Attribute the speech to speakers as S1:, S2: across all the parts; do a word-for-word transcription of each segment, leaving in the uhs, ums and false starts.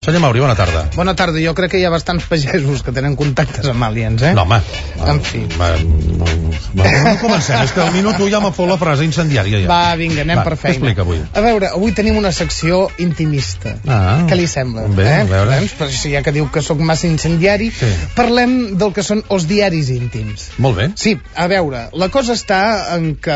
S1: Senyor Mauri, bona tarda.
S2: Bona tarda. Jo crec que hi ha bastants pagesos que tenen contactes amb aliens, eh?
S1: No, home.
S2: En fi.
S1: Va, no, no, no comencem. És que al minut u ja m'ha fot la frase incendiària. Ja.
S2: Va, vinga, anem
S1: Va,
S2: per feina.
S1: Explica avui.
S2: A veure, avui tenim una secció intimista.
S1: Ah.
S2: Què li sembla?
S1: Bé,
S2: eh?
S1: a veure.
S2: Doncs, per si ja que diu que sóc massa incendiari,
S1: Sí.
S2: parlem del que són els diaris íntims.
S1: Molt bé.
S2: Sí, a veure, la cosa està en que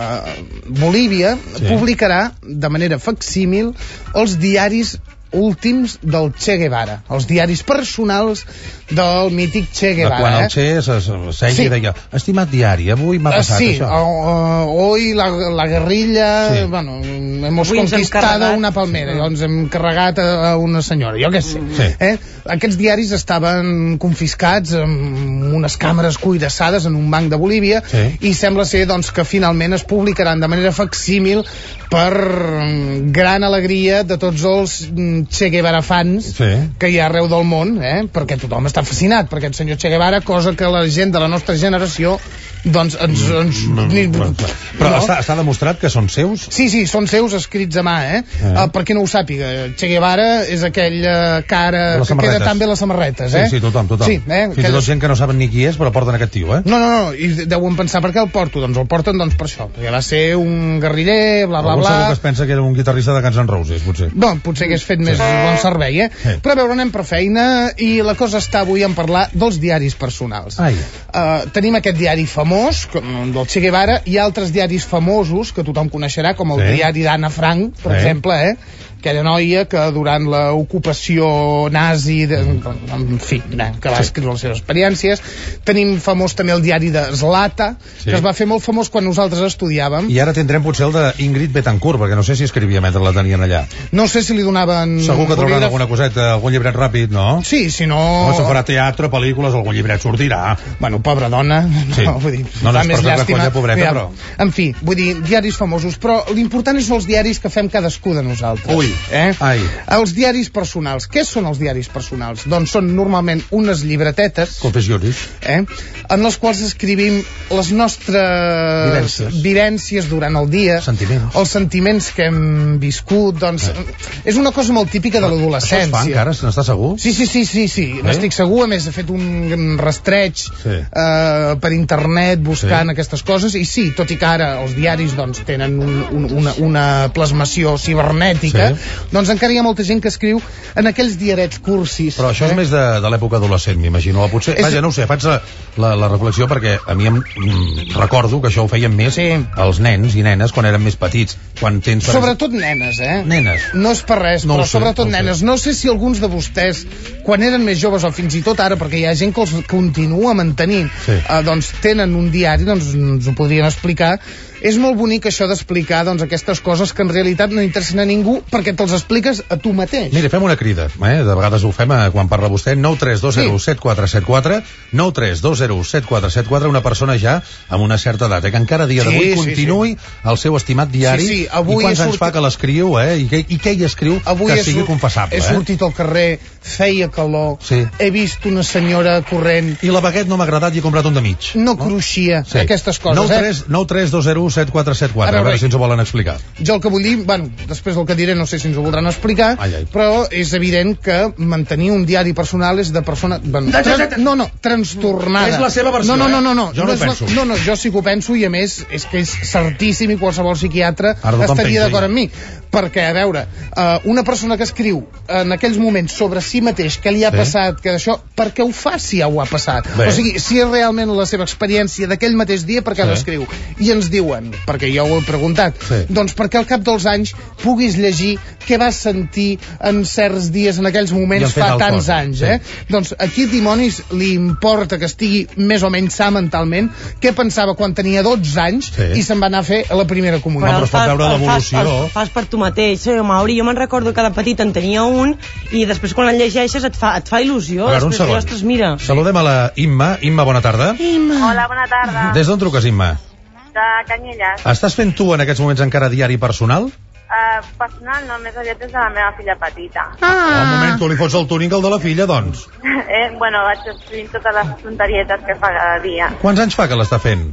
S2: Bolívia
S1: Sí.
S2: publicarà de manera facsímil els diaris últims del Che Guevara, els diaris personals del mític Che Guevara.
S1: De quan
S2: eh?
S1: el Che seia
S2: Sí.
S1: i deia, estimat diari, avui m'ha
S2: Uh,
S1: passat
S2: sí,
S1: això.
S2: uh, hoy la, la guerrilla,
S1: Sí.
S2: bueno, hemos
S3: Avui ens hem
S2: conquistado
S3: carregat.
S2: una palmera, i ens hem carregat a, a una senyora, jo què sé.
S1: Sí.
S2: Eh? Aquests diaris estaven confiscats amb unes càmeres cuirassades en un banc de Bolívia,
S1: Sí.
S2: i sembla ser doncs, que finalment es publicaran de manera facsímil per mm, gran alegria de tots els mm, Che Guevara fans
S1: Sí.
S2: que hi ha arreu del món, eh? perquè tothom està fascinat per aquest senyor Che Guevara, cosa que la gent de la nostra generació doncs ens... ens ni,
S1: Però
S2: no?
S1: està, està demostrat que són seus?
S2: Sí, sí, són seus escrits a mà, eh?
S1: Eh.
S2: Uh, per qui no ho sàpiga, Che Guevara és aquell uh, cara
S1: De les
S2: que queda
S1: samarretes.
S2: tan bé les samarretes,
S1: Sí,
S2: eh?
S1: sí, tothom, tothom.
S2: Sí, eh?
S1: Fins i tot gent que no saben ni qui és, però porten aquest tio, eh?
S2: No, no, no, i deuen pensar per què el porto, doncs el porten doncs per això, perquè va ser un guerriller, bla, bla,
S1: Algú
S2: bla...
S1: segur que es pensa que era un guitarrista de Guns N' Roses, potser.
S2: No, potser hagués fet més bon servei, eh?
S1: Sí.
S2: Però a veure, anem per feina, i la cosa està avui en parlar dels diaris personals.
S1: Ai.
S2: Uh, tenim aquest diari famós, com del Che Guevara, i altres diaris famosos que tothom coneixerà, com el
S1: Sí.
S2: diari d'Anna Frank, per
S1: Sí.
S2: exemple, eh? aquella noia que durant l'ocupació nazi, de, en fi, eh, que va
S1: Sí.
S2: escriure les seves experiències. Tenim famós també el diari de Zlata,
S1: Sí.
S2: que es va fer molt famós quan nosaltres estudiàvem.
S1: I ara tindrem potser el d'Ingrid Betancourt, perquè no sé si escrivia mentre la tenien allà.
S2: No sé si li donaven...
S1: Segur que trauran
S2: bolígraf.
S1: alguna coseta, algun llibret ràpid, no?
S2: Sí, si no...
S1: O se farà teatre, pel·lícules, algun llibret sortirà.
S2: Bueno, pobra dona, no,
S1: Sí.
S2: vull dir,
S1: No, no
S2: fa
S1: és
S2: més
S1: per fer
S2: llàstima.
S1: colla, pobreta,
S2: Mira,
S1: però-
S2: En fi, vull dir, diaris famosos, però l'important són els diaris que fem cadascú de nosaltres.
S1: Ui,
S2: eh?
S1: ai.
S2: Els diaris personals. Què són els diaris personals? Doncs són normalment unes llibretetes,
S1: Confessionis.
S2: eh? en les quals escrivim les nostres
S1: Vivències.
S2: vivències durant el dia,
S1: Sentiments.
S2: els sentiments que hem viscut, doncs és una cosa molt típica de
S1: Això es
S2: l'adolescència.
S1: fa encara, n'estàs segur?
S2: Sí, sí, sí, sí, sí. n'estic segur. A més, he fet un rastreig
S1: Sí.
S2: eh, per internet buscant
S1: Sí.
S2: aquestes coses, i sí, tot i que ara els diaris doncs, tenen un, un, una, una plasmació cibernètica,
S1: Sí.
S2: doncs encara hi ha molta gent que escriu en aquells diarets cursis.
S1: Però això és
S2: eh?
S1: més de, de l'època adolescent, m'imagino. O potser,
S2: És-
S1: vaja, no ho sé, faig la, la, la reflexió perquè a mi em mm, recordo que això ho feien més
S2: Sí.
S1: els nens i nenes quan eren més petits. Quan tens... per
S2: Sobretot nenes, eh?
S1: Nenes.
S2: No és per res,
S1: No ho
S2: però
S1: sé,
S2: sobretot
S1: no ho sé.
S2: nenes. No sé si alguns de vostès, quan eren més joves o fins i tot ara, perquè hi ha gent que els continua mantenint,
S1: Sí.
S2: eh, doncs tenen un diari, doncs ens ho podrien explicar. És molt bonic això d'explicar doncs, aquestes coses que en realitat no interessen a ningú perquè te'ls expliques a tu mateix.
S1: Mira, fem una crida, eh? De vegades ho fem eh, quan parla vostè. nou tres dos zero set quatre set quatre, nou tres dos zero set quatre set quatre, una persona ja amb una certa edat, eh? Que encara a dia
S2: Sí,
S1: d'avui
S2: sí,
S1: continuï
S2: sí.
S1: el seu estimat diari.
S2: Sí, sí, avui
S1: I quants
S2: he
S1: anys
S2: sortit-
S1: fa que l'escriu, eh? I què, i què hi escriu
S2: Avui
S1: que
S2: he
S1: sigui
S2: sor-
S1: confessable,
S2: he
S1: eh?
S2: sortit al carrer, feia calor,
S1: Sí.
S2: he vist una senyora corrent,
S1: I la baguette no m'ha agradat i he comprat un de mig.
S2: no cruixia,
S1: Sí.
S2: aquestes coses, eh?
S1: nou tres dos zero set quatre set quatre,
S2: A
S1: a
S2: veure,
S1: veure si ens ho volen explicar.
S2: Jo el que vull dir, bueno, després del que diré no sé si ens ho voldran explicar,
S1: Ai, ai.
S2: però és evident que mantenir un diari personal és de persona... Bueno, tran... No, no, trastornada.
S1: És la seva versió,
S2: No, no, no,
S1: eh?
S2: no, no.
S1: Jo no
S2: és
S1: ho
S2: la-
S1: penso.
S2: No, no, jo sí que ho penso, i a més és que és certíssim i qualsevol psiquiatre
S1: Ara tothom
S2: estaria
S1: pensa,
S2: d'acord
S1: ja.
S2: amb mi. Perquè, a veure, uh, una persona que escriu en aquells moments sobre si mateix, què li ha
S1: Sí.
S2: passat, que això, per què ho fa si ja ho ha passat?
S1: Bé.
S2: O sigui, si és realment la seva experiència d'aquell mateix dia, per què
S1: Sí.
S2: l'escriu? I ens diuen, perquè jo ho he preguntat,
S1: Sí.
S2: doncs perquè al cap dels anys puguis llegir què vas sentir en certs dies, en aquells
S1: I han
S2: moments,
S1: fet
S2: fa
S1: tal
S2: tants
S1: cosa,
S2: anys,
S1: sí.
S2: eh? Doncs aquí dimonis li importa que estigui més o menys sa mentalment, què pensava quan tenia dotze anys
S1: Sí.
S2: i se'n va anar a fer a la primera comunió.
S1: però es pot veure
S3: el fas-
S1: l'evolució.
S3: el fas per tu mateix, senyor Mauri. Jo me'n recordo que de petit en tenia un i després quan el llegeixes et fa, et fa il·lusió.
S1: A veure, un
S3: Després,
S1: segon.
S3: ostres, mira.
S1: Saludem a la Imma. Imma, bona tarda.
S4: Hola, bona tarda.
S1: Des d'on truques, Imma?
S4: De Canyelles.
S1: Estàs fent tu en aquests moments encara diari personal?
S4: Uh, personal, no, més aviat és de la meva filla petita.
S1: Ah. Un moment, tu li fots el túnic al de la filla, doncs.
S4: Eh, bueno, vaig escrivint totes les tonterietes que fa cada dia.
S1: Quants anys fa que l'està fent?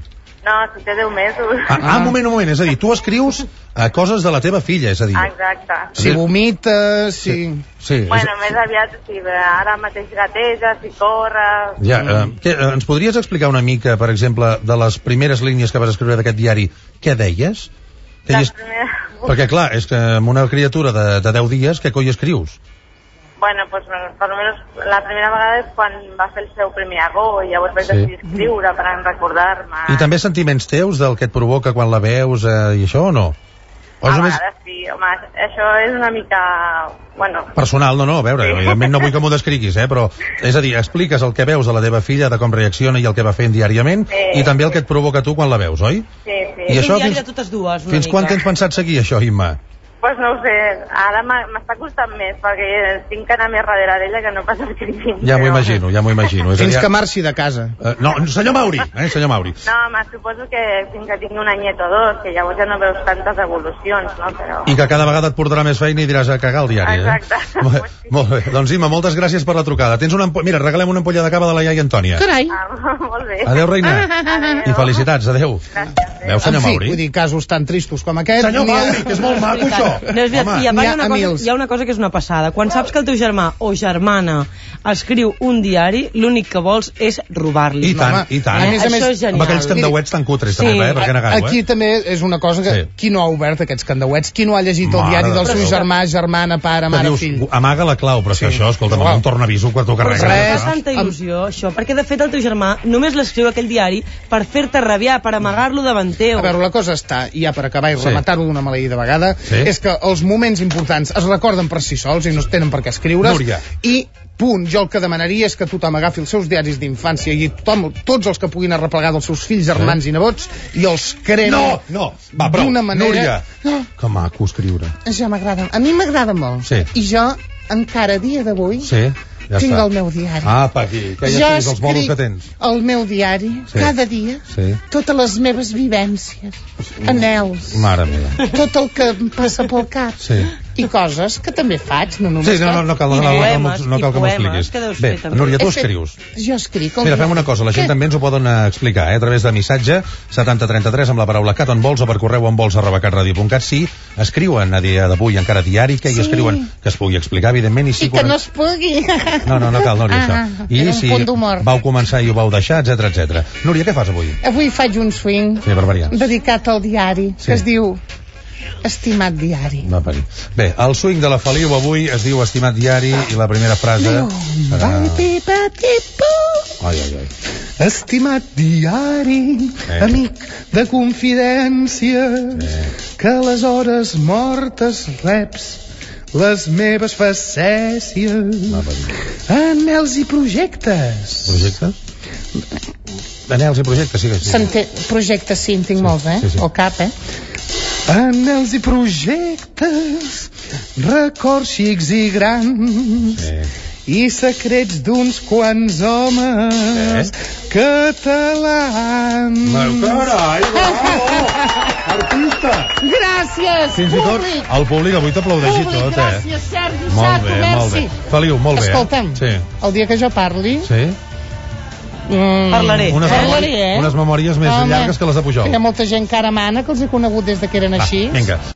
S4: No, si té deu mesos.
S1: Ah, ah, un moment, un moment, és a dir, tu escrius eh, coses de la teva filla, és a dir...
S4: Exacte.
S2: Si vomita, si...
S1: Sí, és...
S4: Bueno, més aviat, si ara mateix gateja, si corre...
S1: Ja, eh, què, eh, ens podries explicar una mica, per exemple, de les primeres línies que vas escriure d'aquest diari, què deies? Que
S4: La
S1: deies...
S4: primera...
S1: Perquè, clar, és que amb una criatura de, de deu dies, què coi escrius?
S4: Bueno, pues per almenys la primera vegada és quan va fer el seu primer agó i llavors vaig
S1: Sí.
S4: decidir escriure per recordar-me.
S1: I també sentiments teus del que et provoca quan la veus eh, i això, o no? O és
S4: A
S1: només
S4: vegades sí, home, això és una mica... Bueno,
S1: personal? No, no, a veure,
S4: Sí.
S1: evidentment no vull que m'ho descriguis, eh, però, és a dir, expliques el que veus de la teva filla, de com reacciona i el que va fent diàriament,
S4: Sí.
S1: i també el que et provoca tu quan la veus, oi?
S4: sí, sí.
S1: I
S3: És
S1: això
S3: un diari
S1: fins-
S3: de totes dues, una
S1: Fins
S3: mica.
S1: quan tens pensat seguir això, Imma?
S4: Pues no ho sé, ara m'ha- m'està costant més perquè tinc que anar més darrere d'ella que no pas escrivint.
S1: Ja m'ho
S4: però-
S1: imagino, ja m'ho imagino. És a
S2: Fins
S1: dir,
S2: que marxi de casa.
S1: eh, no, senyor Mauri, eh, senyor Mauri.
S4: No, home, suposo que fins que tingui un anyet o dos, que llavors ja no veus tantes evolucions, no? Però...
S1: I que cada vegada et portarà més feina i diràs a cagar el diari, eh?
S4: Exacte.
S1: Molt bé, molt bé. Doncs Imma, moltes gràcies per la trucada. Tens una ampolla... Mira, regalem una ampolla de cava de la iaia Antònia.
S2: Carai!
S4: Ah, molt bé.
S1: Adéu, reina.
S4: Adéu.
S1: I felicitats, adéu.
S4: Gràcies.
S1: Veu, senyor
S2: En fi,
S1: Mauri?
S2: vull dir, casos tan tristos com aquest...
S1: Senyor
S2: n'hi ha-
S1: Mauri, que és molt maco, això.
S3: No, és veritat.
S1: Home.
S3: I a part
S2: N'hi
S3: hi
S2: ha
S3: ha, una
S2: a
S3: cosa,
S2: mils.
S3: hi ha una cosa que és una passada. Quan saps que el teu germà o germana escriu un diari, l'únic que vols és robar-li.
S1: I tant,
S2: home,
S1: i tant.
S2: a més a més,
S3: Això és genial.
S1: Amb aquells candauets tan cutres, també,
S3: Sí.
S1: eh? Per què negar-ho,
S2: Aquí
S1: eh?
S2: també és una cosa que...
S1: Sí.
S2: Qui no ha obert aquests candauets? Qui no ha llegit el
S1: Mare
S2: diari
S1: de
S2: del
S1: Déu.
S2: seu germà, germana, pare,
S1: Que
S2: mare,
S1: dius,
S2: fill?
S1: amaga la clau, però és que
S2: Sí.
S1: això, escolta'm,
S2: Uau.
S1: un tornaviso que t'ho carregues.
S2: Res.
S3: Fa tanta il·lusió, això, perquè de fet el teu germà només l'escriu aquell diari per fer-te rabiar, per amagar-lo davant teu.
S2: A veure, la cosa està, i ja per acabar i
S1: Sí.
S2: rematar-ho d'una maleïda vegada,
S1: Sí.
S2: és que els moments importants es recorden per si sols i no es tenen per què escriure's.
S1: Núria.
S2: I punt. Jo el que demanaria és que tothom agafi els seus diaris d'infància i tothom, tots els que puguin arreplegar dels seus fills, germans i nebots, i els cremi
S1: No, no, va, prou.
S2: d'una manera...
S1: Núria,
S2: No,
S1: que maco escriure.
S2: ja m'agrada. A mi m'agrada molt.
S1: Sí.
S2: I jo, encara a dia d'avui,
S1: Sí, ja
S2: tinc
S1: està.
S2: el meu diari.
S1: Ah, pa aquí, que ja
S2: jo
S1: tens els mòduls que tens.
S2: el meu diari,
S1: Sí.
S2: cada dia,
S1: Sí.
S2: totes les meves vivències, anels,
S1: Mare meva.
S2: tot el que em passa pel cap.
S1: Sí.
S2: I coses que també faig, no només...
S1: Sí, no, no, no cal, no,
S3: I
S1: no, no,
S3: poemes,
S1: no, no cal
S3: i
S1: que m'ho
S3: poemes,
S1: expliquis.
S3: que deus
S1: Bé,
S3: fer, també.
S1: Núria, tu
S2: He fet-
S1: escrius.
S2: Jo escric. el
S1: Mira,
S2: dia.
S1: fem una cosa, la gent
S2: Què?
S1: també ens ho poden eh, explicar, eh, a través de missatge setanta trenta tres amb la paraula cat on vols o per correu on vols arroba catradio punt cat. Sí, escriuen a dia d'avui encara diari, que hi
S2: Sí.
S1: escriuen que es pugui explicar, evidentment, i sí...
S2: I que no es pugui.
S1: No, no, no cal, Núria,
S2: Ah,
S1: això. I
S2: era un
S1: si
S2: punt d'humor.
S1: vau començar i ho vau deixar, etc etc. Núria, què fas avui?
S2: Avui faig un swing
S1: Sí, barbarians.
S2: dedicat al diari,
S1: Sí.
S2: que es diu Estimat diari.
S1: Va parir. Bé, el swing de la Feliu avui es diu Estimat diari i la primera frase serà... Ai, ai, ai.
S2: Estimat diari,
S1: Eh.
S2: amic de confidència,
S1: Eh.
S2: que a les hores mortes reps les meves facècies,
S1: Va parir.
S2: anhels i projectes.
S1: Projectes? Anels i projectes, sí que sí.
S2: S'entén, projectes sí, en tinc molts, eh?
S1: sí, sí.
S2: Al cap, eh? Anhels i projectes, records xics i grans,
S1: Sí.
S2: i secrets d'uns quants homes
S1: Eh?
S2: catalans.
S1: Carai, bravo! Artista!
S2: Gràcies,
S1: Fins i tot
S2: públic!
S1: el públic avui t'aplaudeix i
S2: Públic,
S1: tot, eh?
S2: gràcies, Sergi,
S1: Molt
S2: Sato,
S1: bé,
S2: merci.
S1: molt bé. Feliu, molt bé. eh?
S2: Escolta'm,
S1: Sí.
S2: el dia que jo parli...
S1: Sí?
S2: Mm,
S3: Parlaré.
S1: Unes,
S2: Parlaré,
S1: memòries,
S2: eh?
S1: unes memòries més
S2: Home,
S1: llargues que les de Pujol.
S2: Hi ha molta gent que ara mana, que els he conegut des de que eren
S1: Va,
S2: així.
S1: vinga.